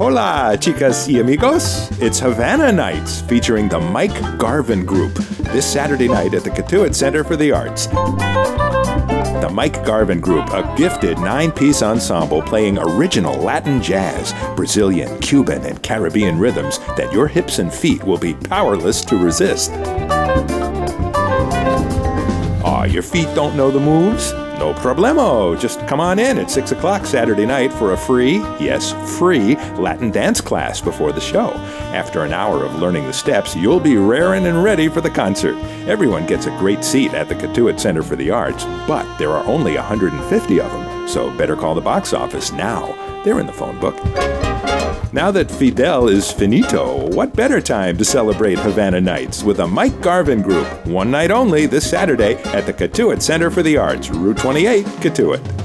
Hola, chicas y amigos. It's Havana Nights featuring the Mike Garvin Group this Saturday night at the Cotuit Center for the Arts. The Mike Garvin Group, a gifted 9-piece ensemble playing original Latin jazz, Brazilian, Cuban, and Caribbean rhythms that your hips and feet will be powerless to resist. Aw, your feet don't know the moves? No problemo. Just come on in at 6 o'clock Saturday night for a free, yes, free, Latin dance class before the show. After an hour of learning the steps, you'll be raring and ready for the concert. Everyone gets a great seat at the Cotuit Center for the Arts, but there are only 150 of them, so better call the box office now. They're in the phone book. Now that Fidel is finito, what better time to celebrate Havana Nights with a Mike Garvin Group, one night only this Saturday at the Cotuit Center for the Arts, Route 28, Cotuit.